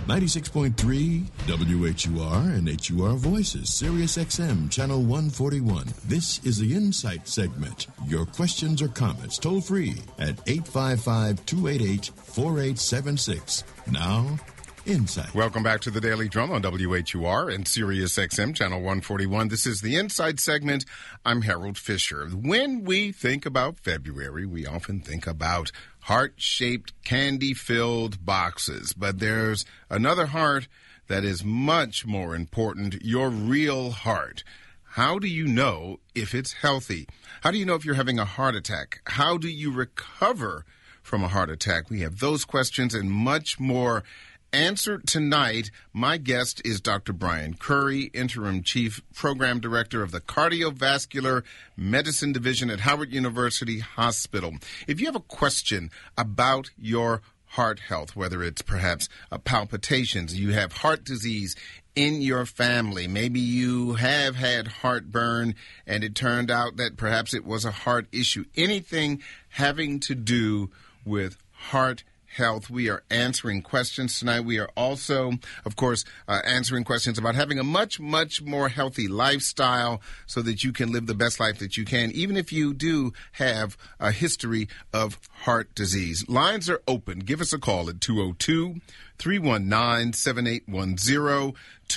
96.3 WHUR and HUR Voices, Sirius XM, Channel 141. This is the Insight segment. Your questions or comments toll free at 855-288-4876. Now, Insight. Welcome back to the Daily Drum on WHUR and Sirius XM, Channel 141. This is the Insight segment. I'm Harold Fisher. When we think about February, we often think about heart-shaped, candy-filled boxes. But there's another heart that is much more important, your real heart. How do you know if it's healthy? How do you know if you're having a heart attack? How do you recover from a heart attack? We have those questions and much more answered tonight. My guest is Dr. Brian Curry, Interim Chief Program Director of the Cardiovascular Medicine Division at Howard University Hospital. If you have a question about your heart health, whether it's perhaps palpitations, you have heart disease in your family, maybe you have had heartburn and it turned out that perhaps it was a heart issue, anything having to do with heart health, we are answering questions tonight. We are also, of course, answering questions about having a much, much more healthy lifestyle so that you can live the best life that you can, even if you do have a history of heart disease. Lines are open. Give us a call at 202-319-7810,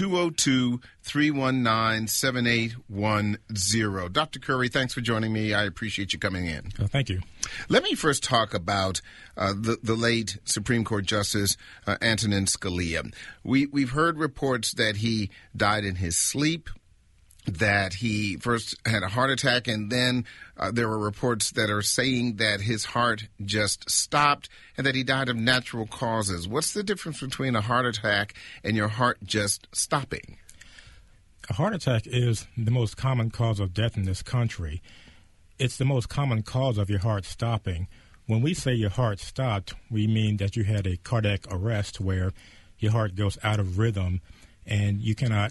202-319-7810. Dr. Curry, thanks for joining me. I appreciate you coming in. Thank you. Let me first talk about the late Supreme Court Justice Antonin Scalia. We've heard reports that he died in his sleep, that he first had a heart attack, and then there were reports that are saying that his heart just stopped and that he died of natural causes. What's the difference between a heart attack and your heart just stopping? A heart attack is the most common cause of death in this country. It's the most common cause of your heart stopping. When we say your heart stopped, we mean that you had a cardiac arrest where your heart goes out of rhythm and you cannot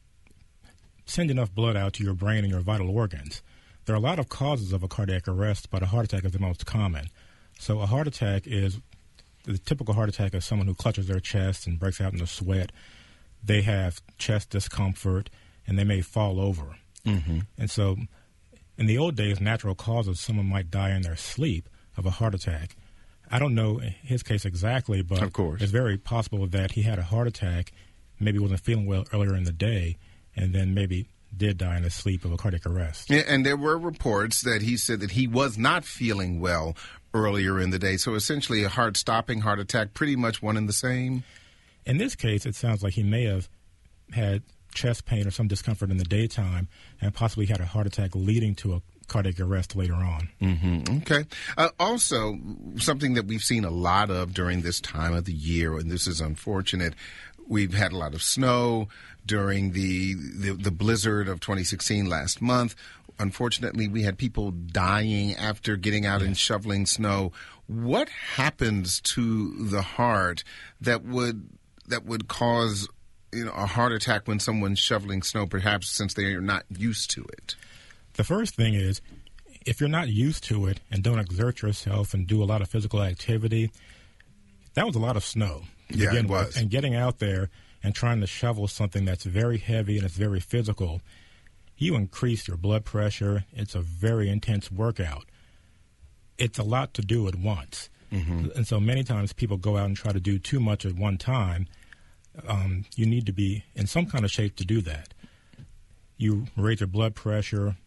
send enough blood out to your brain and your vital organs. There are a lot of causes of a cardiac arrest, but a heart attack is the most common. So a heart attack is, the typical heart attack is someone who clutches their chest and breaks out into sweat. They have chest discomfort and they may fall over. Mm-hmm. And so in the old days, natural causes, someone might die in their sleep of a heart attack. I don't know his case exactly, but of course, it's very possible that he had a heart attack, maybe wasn't feeling well earlier in the day, and then maybe did die in his sleep of a cardiac arrest. Yeah, and there were reports that he said that he was not feeling well earlier in the day. So essentially a heart-stopping heart attack, pretty much one and the same? In this case, it sounds like he may have had chest pain or some discomfort in the daytime and possibly had a heart attack leading to a cardiac arrest later on. Mm-hmm. Okay. Also, something that we've seen a lot of during this time of the year, and this is unfortunate, we've had a lot of snow during the blizzard of 2016 last month. Unfortunately, we had people dying after getting out and shoveling snow. What happens to the heart that would cause a heart attack when someone's shoveling snow, perhaps since they are not used to it? The first thing is, if you're not used to it and don't exert yourself and do a lot of physical activity, that was a lot of snow. Yeah, it was. And getting out there and trying to shovel something that's very heavy and it's very physical, you increase your blood pressure. It's a very intense workout. It's a lot to do at once. Mm-hmm. And so many times people go out and try to do too much at one time. You need to be in some kind of shape to do that. You raise your blood pressure.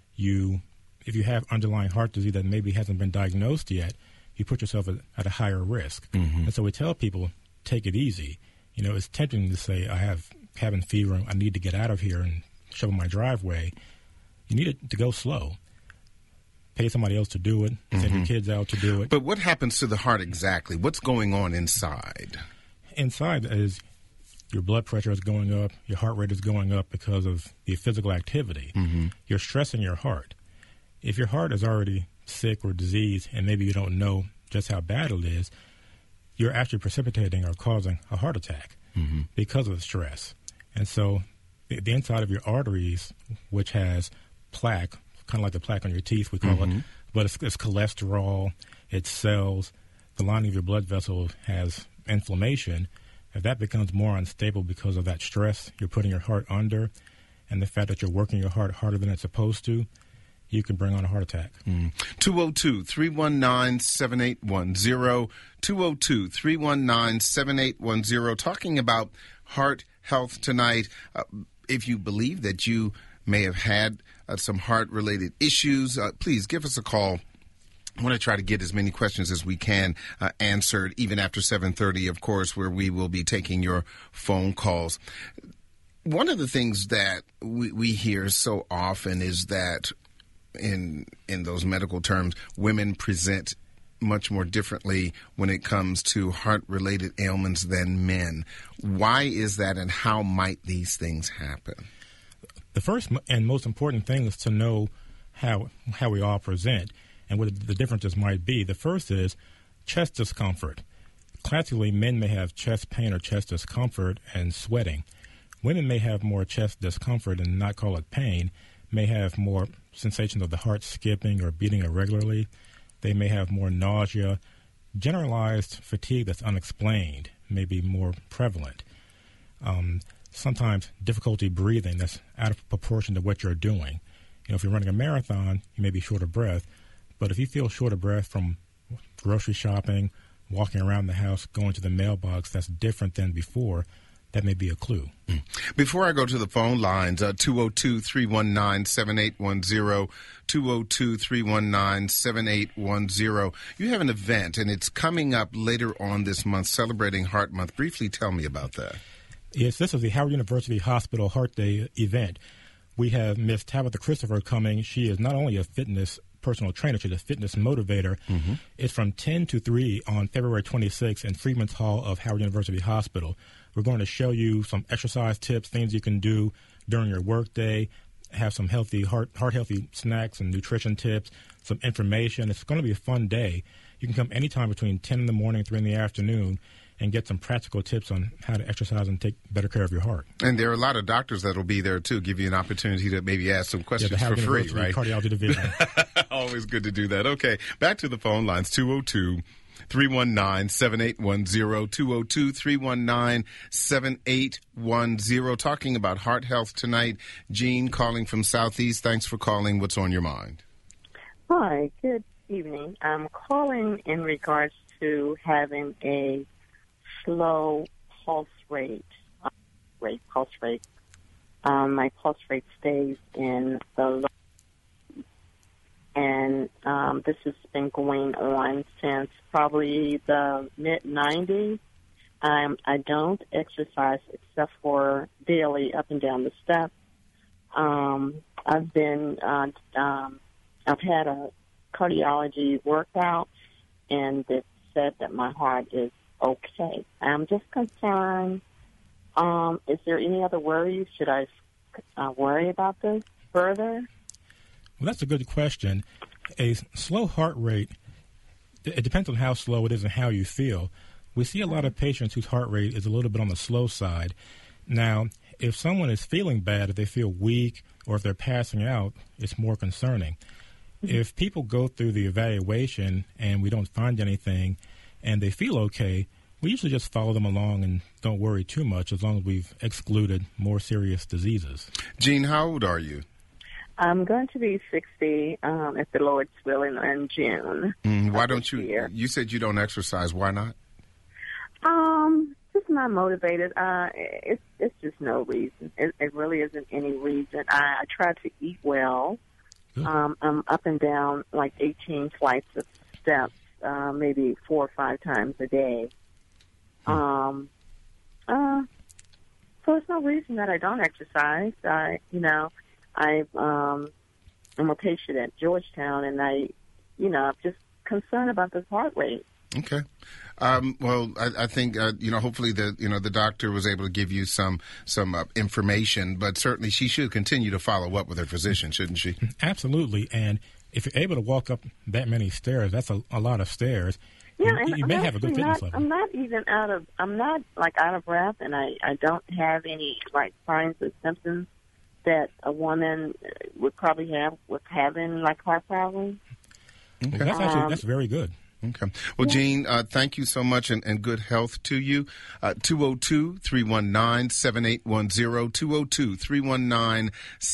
If you have underlying heart disease that maybe hasn't been diagnosed yet, you put yourself at a higher risk. Mm-hmm. And so we tell people, take it easy. It's tempting to say, I have cabin fever, I need to get out of here and shovel my driveway. You need it to go slow. Pay somebody else to do it, send your kids out to do it. But what happens to the heart exactly? What's going on inside? Inside is your blood pressure is going up, your heart rate is going up because of the physical activity. Mm-hmm. You're stressing your heart. If your heart is already sick or diseased and maybe you don't know just how bad it is, you're actually precipitating or causing a heart attack because of the stress. And so the inside of your arteries, which has plaque, kind of like the plaque on your teeth, we call it, but it's cholesterol, it's cells. The lining of your blood vessel has inflammation, If that becomes more unstable because of that stress you're putting your heart under and the fact that you're working your heart harder than it's supposed to, you can bring on a heart attack. 202-319-7810, 202-319-7810, talking about heart health tonight. If you believe that you may have had some heart-related issues, please give us a call. I want to try to get as many questions as we can answered, even after 7:30, of course, where we will be taking your phone calls. One of the things that we hear so often is that in those medical terms, women present much more differently when it comes to heart-related ailments than men. Why is that, and how might these things happen? The first and most important thing is to know how we all present and what the differences might be. The first is chest discomfort. Classically, men may have chest pain or chest discomfort and sweating. Women may have more chest discomfort and not call it pain, may have more sensation of the heart skipping or beating irregularly. They may have more nausea. Generalized fatigue that's unexplained may be more prevalent. Sometimes difficulty breathing that's out of proportion to what you're doing. If you're running a marathon, you may be short of breath, but if you feel short of breath from grocery shopping, walking around the house, going to the mailbox, that's different than before, that may be a clue. Before I go to the phone lines, 202-319-7810, 202-319-7810. You have an event, and it's coming up later on this month, celebrating Heart Month. Briefly tell me about that. Yes, this is the Howard University Hospital Heart Day event. We have Miss Tabitha Christopher coming. She is not only a fitness personal trainer, she's a fitness motivator. Mm-hmm. It's from 10 to 3 on February 26th in Freedman's Hall of Howard University Hospital. We're going to show you some exercise tips, things you can do during your workday, have some healthy heart-healthy snacks and nutrition tips, some information. It's going to be a fun day. You can come anytime between 10 in the morning and 3 in the afternoon and get some practical tips on how to exercise and take better care of your heart. And there are a lot of doctors that will be there, too, give you an opportunity to maybe ask some questions for free, right? Cardiology Division. Always good to do that. Okay, back to the phone lines, 202-319-7810, 202-319-7810. Talking about heart health tonight. Jean calling from Southeast. Thanks for calling. What's on your mind? Hi, good evening. I'm calling in regards to having a slow pulse rate. My pulse rate stays in the low, and this has been going on since probably the mid-90s. I don't exercise except for daily up and down the steps. I've had a cardiology workout, and it said that my heart is okay. I'm just concerned. Is there any other worries? Should I worry about this further? Well, that's a good question. A slow heart rate, it depends on how slow it is and how you feel. We see a lot of patients whose heart rate is a little bit on the slow side. Now, if someone is feeling bad, if they feel weak, or if they're passing out, it's more concerning. Mm-hmm. If people go through the evaluation and we don't find anything and they feel okay, we usually just follow them along and don't worry too much as long as we've excluded more serious diseases. Jean, how old are you? I'm going to be 60 if the Lord's willing in June. Why don't you? Year. You said you don't exercise. Why not? Just not motivated. It's just no reason. It really isn't any reason. I try to eat well. I'm up and down like 18 flights of steps, maybe 4 or 5 times a day. So there's no reason that I don't exercise. I'm a patient at Georgetown, and I'm just concerned about this heart rate. Okay. Well, I think hopefully the doctor was able to give you some information, but certainly she should continue to follow up with her physician, shouldn't she? Absolutely. And if you're able to walk up that many stairs, that's a lot of stairs. Yeah, and you may have a good fitness level. I'm not out of breath, and I don't have any signs or symptoms that a woman would probably have with having heart problems. Okay. That's very good. Okay. Well, Gene, thank you so much and good health to you. 202-319-7810,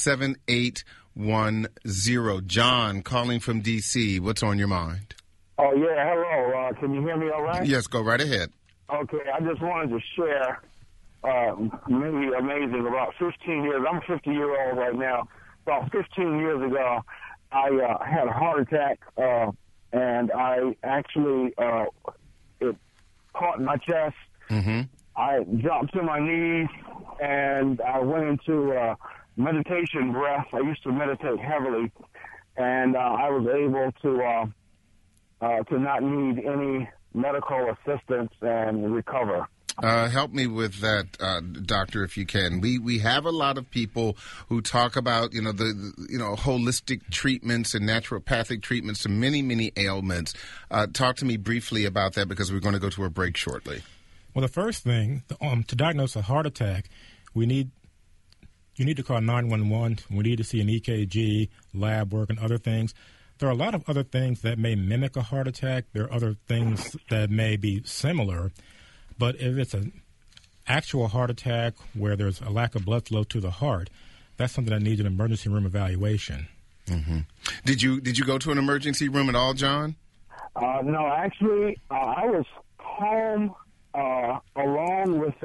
202-319-7810. John, calling from D.C., what's on your mind? Oh, yeah, hello. Can you hear me all right? Yes, go right ahead. Okay, I just wanted to share maybe amazing about 15 years. I'm a 50-year-old right now. About 15 years ago, I had a heart attack, and I actually, it caught my chest. Mm-hmm. I dropped to my knees, and I went into meditation breath. I used to meditate heavily, and I was able to not need any medical assistance and recover. Help me with that, doctor, if you can. We have a lot of people who talk about, the holistic treatments and naturopathic treatments to many ailments. Talk to me briefly about that because we're going to go to a break shortly. Well, the first thing, to diagnose a heart attack, you need to call 911. We need to see an EKG, lab work, and other things. There are a lot of other things that may mimic a heart attack. There are other things that may be similar. But if it's an actual heart attack where there's a lack of blood flow to the heart, that's something that needs an emergency room evaluation. Mm-hmm. Did you go to an emergency room at all, John? No, actually, I was home alone with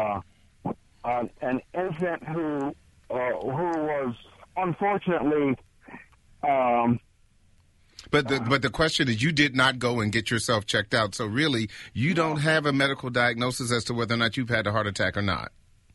an infant who was unfortunately. But the question is, you did not go and get yourself checked out. So really, you don't have a medical diagnosis as to whether or not you've had a heart attack or not.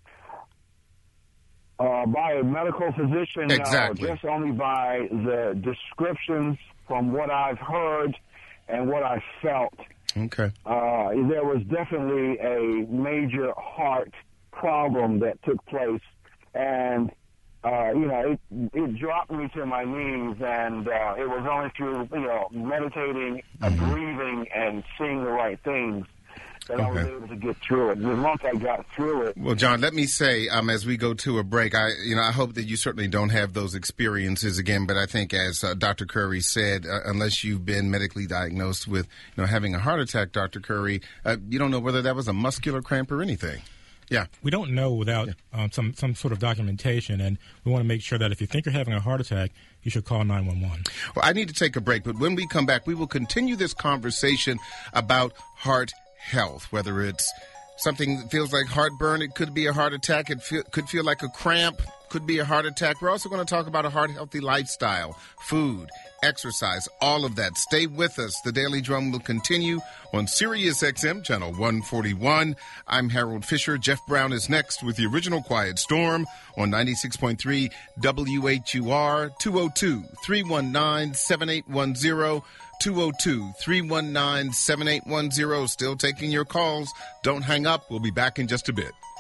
By a medical physician, exactly. Just only by the descriptions from what I've heard and what I felt. Okay. There was definitely a major heart problem that took place, and it dropped me to my knees, and it was only through, meditating, breathing, and seeing the right things that I was able to get through it. And once I got through it. Well, John, let me say, as we go to a break, I hope that you certainly don't have those experiences again. But I think, as Dr. Curry said, unless you've been medically diagnosed with, having a heart attack, Dr. Curry, you don't know whether that was a muscular cramp or anything. Yeah. We don't know without some sort of documentation, and we want to make sure that if you think you're having a heart attack, you should call 911. Well, I need to take a break, but when we come back, we will continue this conversation about heart health, whether it's something that feels like heartburn, it could be a heart attack, could feel like a cramp, could be a heart attack. We're also going to talk about a heart-healthy lifestyle, food, exercise, all of that. Stay with us. The Daily Drum will continue on Sirius XM, Channel 141. I'm Harold Fisher. Jeff Brown is next with the original Quiet Storm on 96.3 WHUR, 202-319-7810, 202-319-7810. Still taking your calls. Don't hang up. We'll be back in just a bit.